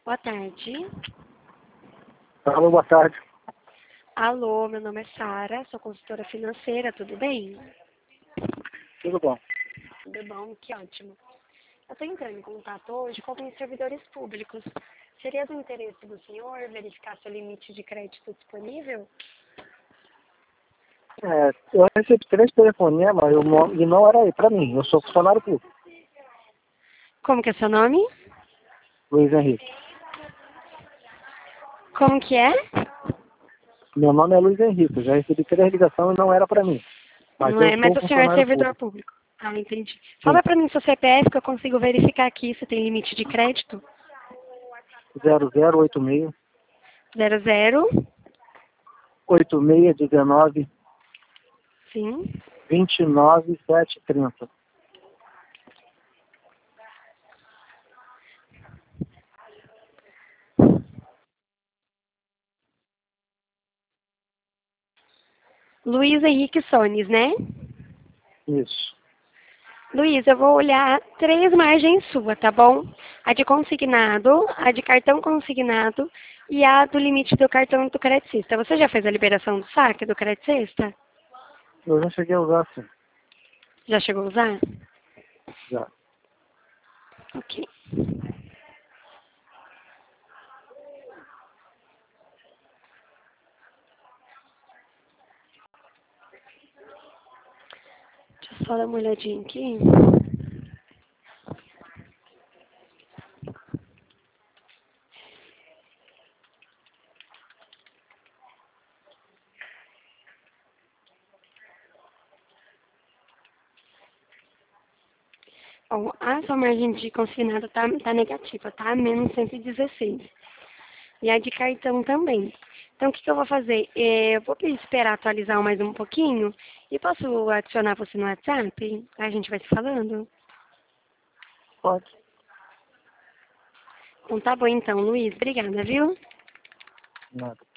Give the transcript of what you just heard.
Boa tarde. Alô, boa tarde. Alô, meu nome é Sara, sou consultora financeira, tudo bem? Tudo bom? Tudo bom, que ótimo. Eu estou entrando em contato hoje com alguns servidores públicos. Seria do interesse do senhor verificar seu limite de crédito disponível? Eu recebi 3 telefonemas e não era aí para mim. Eu sou funcionário público, Como que é seu nome? Luiz Henrique. Como que é? Meu nome é Luiz Henrique. Eu já recebi 3 ligações e não era para mim. Mas Não eu é, mas sou o senhor é funcionário servidor público. público. Ah, entendi. Sim. Fala para mim seu CPF que eu consigo verificar aqui se tem limite de crédito. 0086 00, 8619 sim. 29730. Luiz Henrique Sones, né? Isso. Luiz, eu vou olhar 3 margens suas, tá bom? A de consignado, a de cartão consignado e a do limite do cartão do Credicista. Você já fez a liberação do saque do Credicista? Eu já cheguei a usar, sim. Já chegou a usar? Já. Ok. Deixa eu só dar uma olhadinha aqui. Bom, a sua margem de consignado tá negativa, tá? Menos 116. E a de cartão também. Então, o que eu vou fazer? Eu vou esperar atualizar mais um pouquinho e posso adicionar você no WhatsApp? A gente vai se falando? Pode. Então tá bom então, Luiz. Obrigada, viu? Nada.